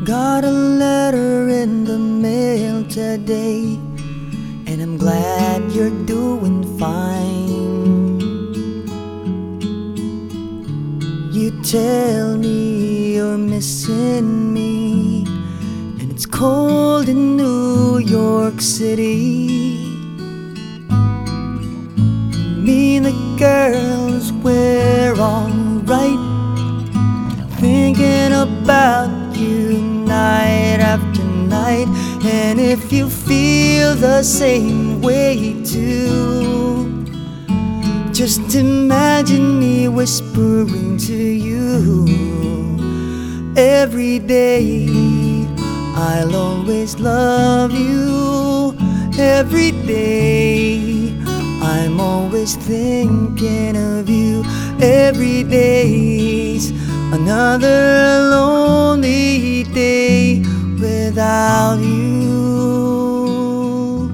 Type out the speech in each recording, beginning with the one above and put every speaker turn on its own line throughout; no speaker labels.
Got a letter in the mail today, and I'm glad you're doing fine. You tell me you're missing me, and it's cold in New York City. Me and the girls, we're alright, thinking about you night after night. And if you feel the same way too, just imagine me whispering to you every day. I'll always love you every day. I'm always thinking of you every day's another lonely day without you.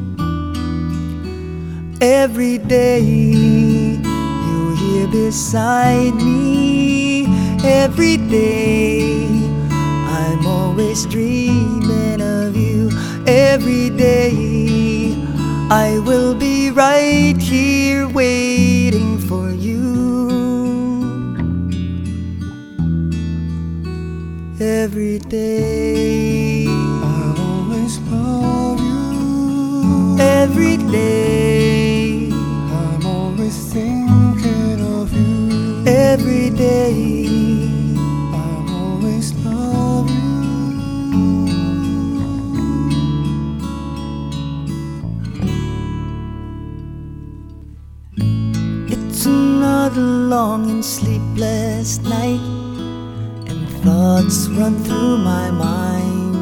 Every day you're here beside me. Every day I'm always dreaming of you. Every day I will be right here waiting for you. Every day
I'll always love you.
Every day
I'm always thinking of you.
every day
I'll always love you.
It's another long and sleepless night, and thoughts run through my mind.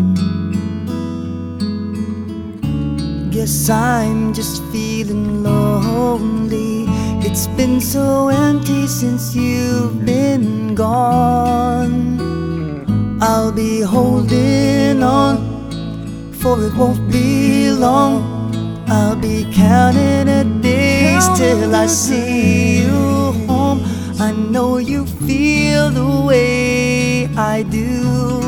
Guess I'm just feeling lonely. It's been so empty since you've been gone. I'll be holding on, for it won't be long. I'll be counting the days till I see you home. I know you feel the way I do,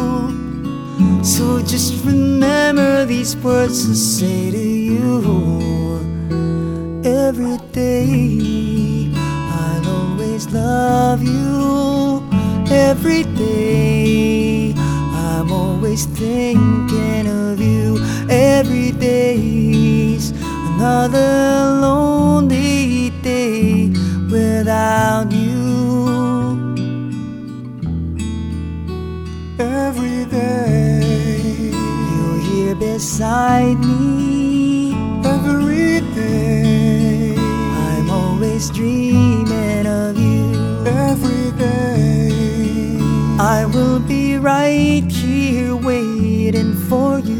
so just remember these words to say to you. Every day I'll always love you. Every day I'm always thinking of you. Every day's another lonely day without you.
Every day
You're here beside me.
every day
I'm always dreaming of you.
every day
I will be right here waiting for you.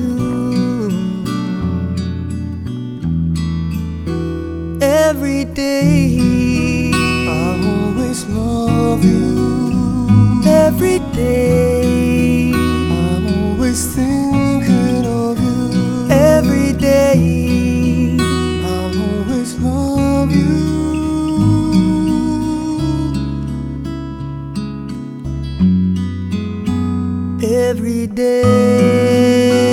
Every day
I'll always love you.
every day
I'm always thinking of you.
every day
I'll always love you.
every day